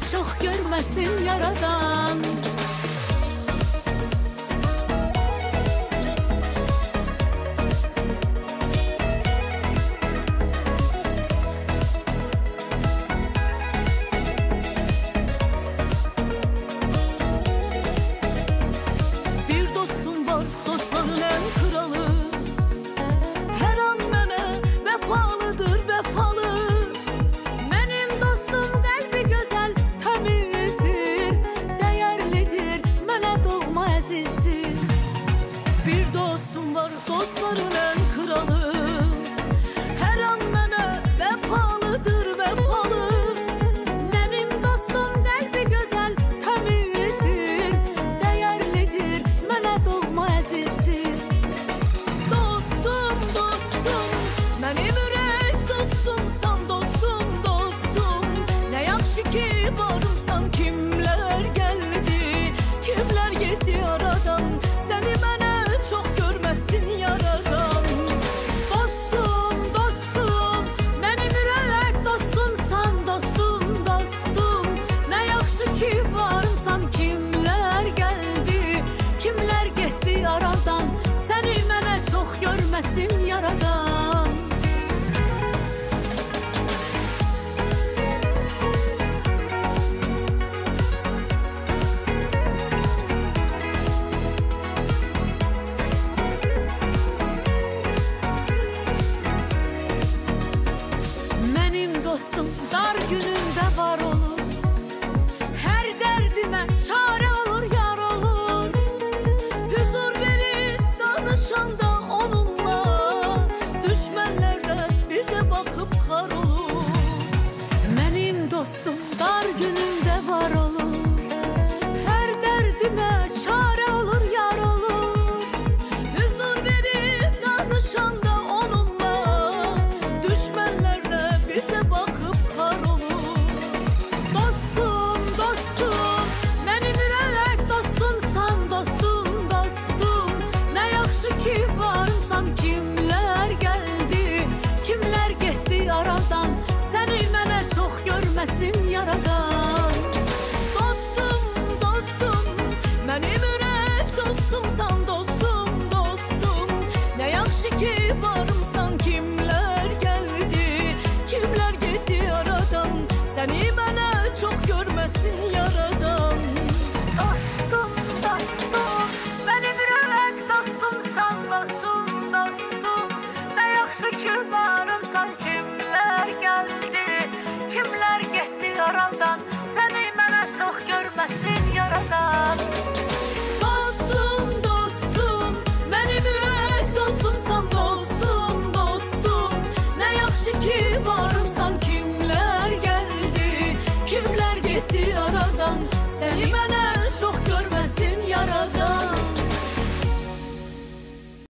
çok görmesin yaradan. Bir dostum var, dostların en kralı. Her an mənə vefalıdır, vefalı. Benim dostum kalbi güzel, temizdir, değerlidir, mənə doğma əzizdir. Bir dostum var, dostların en kralı. Her an mənə vefalıdır, vefalı. Benim dostum kalbi güzel, temizdir, değerlidir, mənə doğma əzizdir. Dostum, dostum, benim ürək dostumsan, dostum, dostum. Ne yaxşı ki varımsan, kimler geldi, kimler gitti aradan. Seni mənə çok görməsin yaradan. Dostum, dostum, benim ürək dostumsan, dostum, dostum. Ne yaxşı ki varımsan, kimler geldi, kimler gitti aradan. Seni mənə çok görməsin yaradan. Benim dostum dar günümde var olur. Her derdime çare olur, yar olur. Huzur verip danışanda onunla. Düşmanlar da bize bakıp kar olur. Benim dostum dar günümde var olur. Her derdime çare olur, yar olur. Huzur verip danışanda onunla. Düşmanlar da bize bakıp kar olur. Dostum, dostum, benim ürək dostumsan, dostum, dostum. Ne yaxşı ki varımsan, kimler geldi, kimler gitti aradan. Seni mənə çok görməsin yaradan. Dostum, dostum, benim ürək dostumsan, dostum, dostum. Ne yaxşı ki varımsan, kimler geldi, kimler gitti aradan. Seni mənə çok görməsin yaradan.